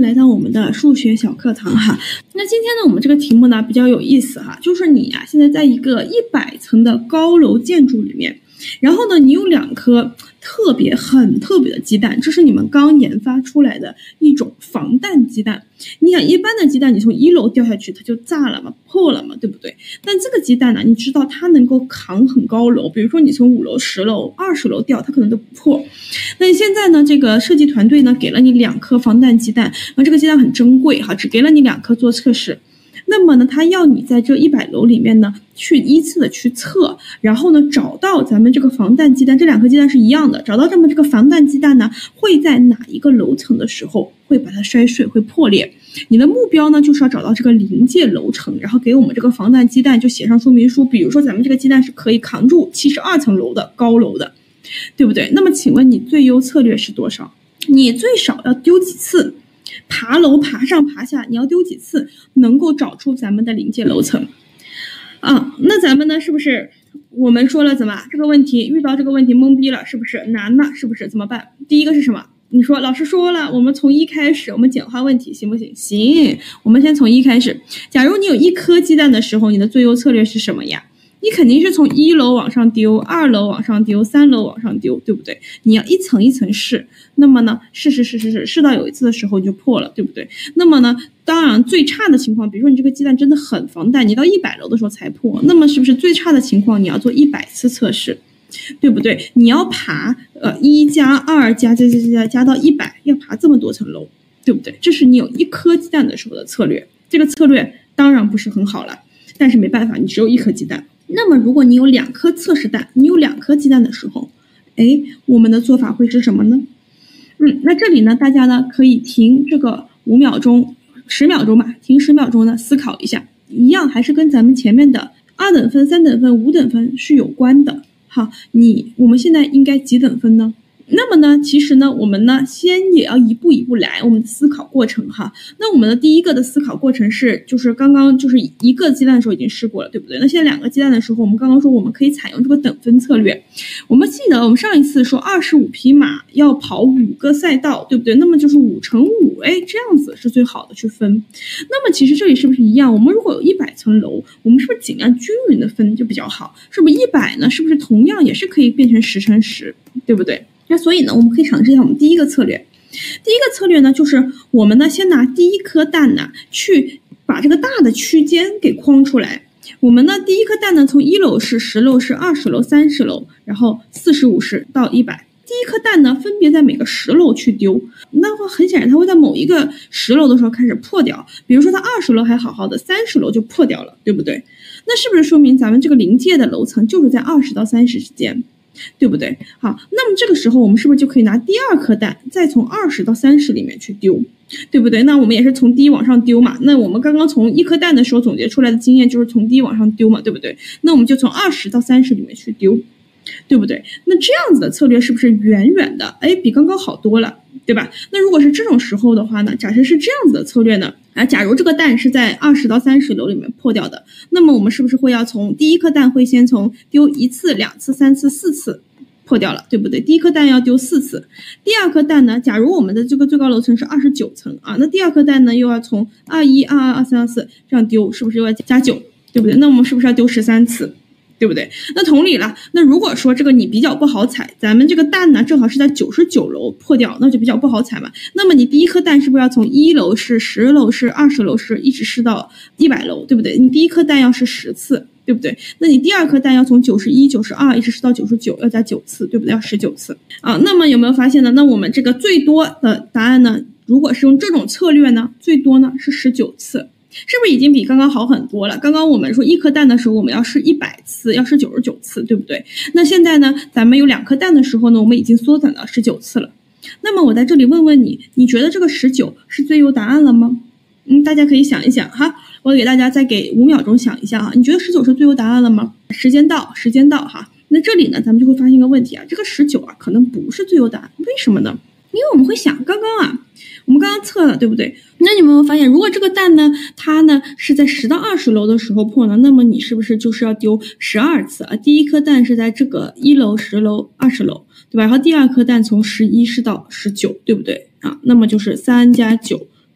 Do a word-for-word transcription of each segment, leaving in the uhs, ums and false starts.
来到我们的数学小课堂哈。那今天呢，我们这个题目呢比较有意思哈，就是你啊现在在一个一百层的高楼建筑里面，然后呢你有两颗特别很特别的鸡蛋，这是你们刚研发出来的一种防弹鸡蛋。你想一般的鸡蛋你从一楼掉下去它就炸了嘛，破了嘛，对不对？但这个鸡蛋呢，你知道它能够扛很高楼，比如说你从五楼十楼二十楼掉它可能都不破。那现在呢这个设计团队呢给了你两颗防弹鸡蛋，那这个鸡蛋很珍贵哈，只给了你两颗做测试。那么呢他要你在这一百楼里面呢去依次的去测，然后呢找到咱们这个防弹鸡蛋，这两颗鸡蛋是一样的，找到咱们这个防弹鸡蛋呢会在哪一个楼层的时候会把它摔碎，会破裂。你的目标呢就是要找到这个临界楼层，然后给我们这个防弹鸡蛋就写上说明书，比如说咱们这个鸡蛋是可以扛住七十二层楼的高楼的，对不对？那么请问你最优策略是多少？你最少要丢几次？爬楼爬上爬下你要丢几次能够找出咱们的临界楼层啊？那咱们呢是不是我们说了怎么这个问题遇到这个问题懵逼了，是不是难了？是不是怎么办？第一个是什么？你说老师说了我们从一开始，我们简化问题行不行？行，我们先从一开始。假如你有一颗鸡蛋的时候，你的最优策略是什么呀？你肯定是从一楼往上丢，二楼往上丢，三楼往上丢，对不对？你要一层一层试。那么呢试试试试试试到有一次的时候你就破了，对不对？那么呢当然最差的情况，比如说你这个鸡蛋真的很防弹，你到一百楼的时候才破，那么是不是最差的情况你要做一百次测试，对不对？你要爬呃一加二加加加加加到一百，要爬这么多层楼，对不对？这是你有一颗鸡蛋的时候的策略。这个策略当然不是很好了，但是没办法，你只有一颗鸡蛋。那么如果你有两颗测试蛋，你有两颗鸡蛋的时候，哎，我们的做法会是什么呢？嗯，那这里呢大家呢可以停这个五秒钟十秒钟吧，停十秒钟呢思考一下，一样还是跟咱们前面的二等分三等分五等分是有关的。好，你我们现在应该几等分呢？那么呢其实呢我们呢先也要一步一步来我们的思考过程哈。那我们的第一个的思考过程是就是刚刚就是一个鸡蛋的时候已经试过了，对不对？那现在两个鸡蛋的时候，我们刚刚说我们可以采用这个等分策略。我们记得我们上一次说二十五匹马要跑五个赛道，对不对？那么就是五乘五，哎，这样子是最好的去分。那么其实这里是不是一样？我们如果有一百层楼，我们是不是尽量均匀的分就比较好？是不是一百呢？是不是同样也是可以变成十乘十，对不对？那所以呢我们可以尝试一下我们第一个策略。第一个策略呢就是我们呢先拿第一颗蛋呢去把这个大的区间给框出来。我们呢第一颗蛋呢从一楼是十楼是二十楼三十楼，然后四十五十到一百。第一颗蛋呢分别在每个十楼去丢，那话很显然它会在某一个十楼的时候开始破掉，比如说它二十楼还好好的，三十楼就破掉了，对不对？那是不是说明咱们这个临界的楼层就是在二十到三十之间，对不对？好，那么这个时候我们是不是就可以拿第二颗蛋再从二十到三十里面去丢，对不对？那我们也是从低往上丢嘛，那我们刚刚从一颗蛋的时候总结出来的经验就是从低往上丢嘛，对不对？那我们就从二十到三十里面去丢，对不对？那这样子的策略是不是远远的哎比刚刚好多了，对吧？那如果是这种时候的话呢，假设是这样子的策略呢，啊，假如这个蛋是在二十到三十楼里面破掉的，那么我们是不是会要从第一颗蛋会先从丢一次两次三次四次破掉了，对不对？第一颗蛋要丢四次，第二颗蛋呢，假如我们的这个最高楼层是二十九层啊，那第二颗蛋呢又要从二一二二二三二四这样丢，是不是又要加九，对不对？那我们是不是要丢十三次，对不对？那同理了，那如果说这个你比较不好踩，咱们这个蛋呢正好是在九十九楼破掉，那就比较不好踩嘛。那么你第一颗蛋是不是要从一楼是十楼是二十楼是一直试到一百楼，对不对？你第一颗蛋要是十次，对不对？那你第二颗蛋要从九十一、九十二一直试到九十九，要加九次，对不对？要十九次啊。那么有没有发现呢？那我们这个最多的答案呢，如果是用这种策略呢，最多呢是十九次。是不是已经比刚刚好很多了？刚刚我们说一颗蛋的时候我们要试一百次，要试九十九次，对不对？那现在呢咱们有两颗蛋的时候呢，我们已经缩短到十九次了。那么我在这里问问你，你觉得这个十九是最优答案了吗？嗯，大家可以想一想哈，我给大家再给五秒钟想一下哈，你觉得十九是最优答案了吗？时间到，时间到哈。那这里呢咱们就会发现一个问题啊，这个十九啊可能不是最优答案，为什么呢？因为我们会想刚刚啊我们刚刚测了，对不对？那你们有没有发现，如果这个蛋呢它呢是在十到二十楼的时候破呢，那么你是不是就是要丢十二次啊？第一颗蛋是在这个一楼十楼二十楼，对吧？然后第二颗蛋从十一试到十九，对不对啊？那么就是三加九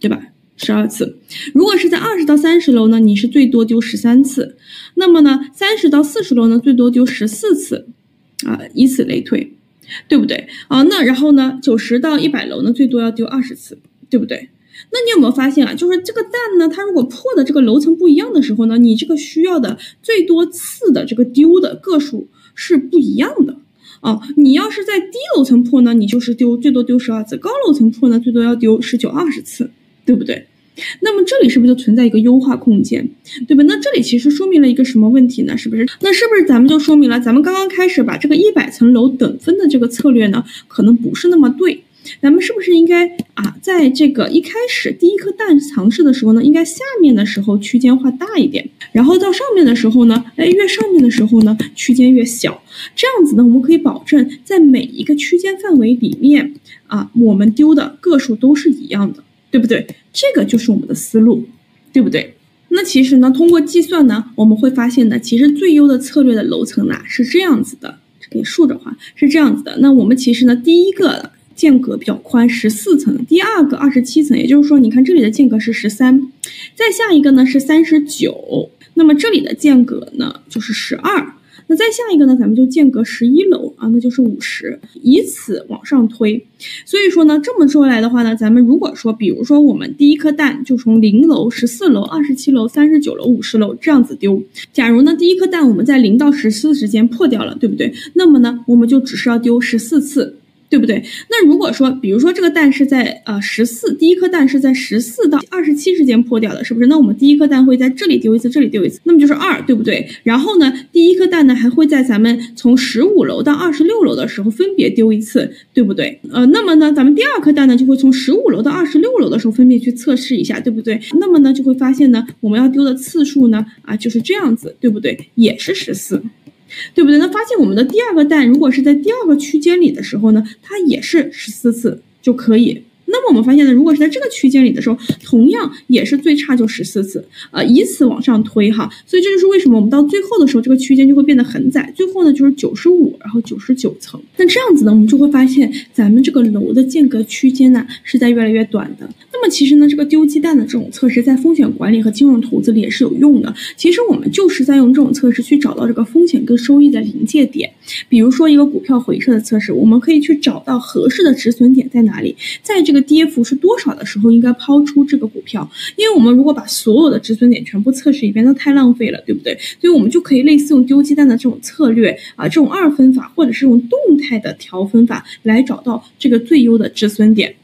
对吧？十二次。如果是在二十到三十楼呢，你是最多丢十三次。那么呢，三十到四十楼呢，最多丢十四次，啊，以此类推，对不对？啊，那然后呢，九十到一百楼呢，最多要丢二十次，对不对？那你有没有发现啊？就是这个蛋呢，它如果破的这个楼层不一样的时候呢，你这个需要的最多次的这个丢的个数是不一样的。哦，你要是在低楼层破呢，你就是丢最多丢十二次；高楼层破呢，最多要丢十九、二十次，对不对？那么这里是不是就存在一个优化空间，对吧？那这里其实说明了一个什么问题呢？是不是？那是不是咱们就说明了咱们刚刚开始把这个一百层楼等分的这个策略呢，可能不是那么对？咱们是不是应该啊，在这个一开始第一颗蛋尝试的时候呢，应该下面的时候区间画大一点，然后到上面的时候呢，哎，越上面的时候呢，区间越小。这样子呢，我们可以保证在每一个区间范围里面啊，我们丢的个数都是一样的，对不对？这个就是我们的思路，对不对？那其实呢，通过计算呢，我们会发现呢，其实最优的策略的楼层呢是这样子的，给竖着画是这样子的。那我们其实呢，第一个间隔比较宽，十四层，第二个二十七层，也就是说，你看这里的间隔是十三，再下一个呢是三十九，那么这里的间隔呢就是十二。那再下一个呢，咱们就间隔十一楼啊，那就是五十，以此往上推。所以说呢，这么说来的话呢，咱们如果说，比如说我们第一颗蛋就从零楼、十四楼、二十七楼、三十九楼、五十楼这样子丢。假如呢，第一颗蛋我们在零到十四之间破掉了，对不对？那么呢，我们就只是要丢十四次。对不对？那如果说，比如说这个蛋是在呃十四，第一颗蛋是在十四到二十七之间破掉的，是不是？那我们第一颗蛋会在这里丢一次，这里丢一次，那么就是二，对不对？然后呢，第一颗蛋呢还会在咱们从十五楼到二十六楼的时候分别丢一次，对不对？呃，那么呢，咱们第二颗蛋呢就会从十五楼到二十六楼的时候分别去测试一下，对不对？那么呢就会发现呢，我们要丢的次数呢啊就是这样子，对不对？也是十四。对不对？那发现我们的第二个蛋如果是在第二个区间里的时候呢，它也是十四次就可以。那么我们发现呢，如果是在这个区间里的时候，同样也是最差就十四次，呃，以此往上推哈。所以这就是为什么我们到最后的时候，这个区间就会变得很窄，最后呢就是九十五，然后九十九层。那这样子呢，我们就会发现咱们这个楼的间隔区间呢是在越来越短的。那么其实呢，这个丢鸡蛋的这种测试在风险管理和金融投资里也是有用的。其实我们就是在用这种测试去找到这个风险跟收益的临界点。比如说一个股票回撤的测试，我们可以去找到合适的止损点在哪里，在这个跌幅是多少的时候应该抛出这个股票。因为我们如果把所有的止损点全部测试一遍，那太浪费了，对不对？所以我们就可以类似用丢鸡蛋的这种策略啊，这种二分法或者是用动态的调分法来找到这个最优的止损点。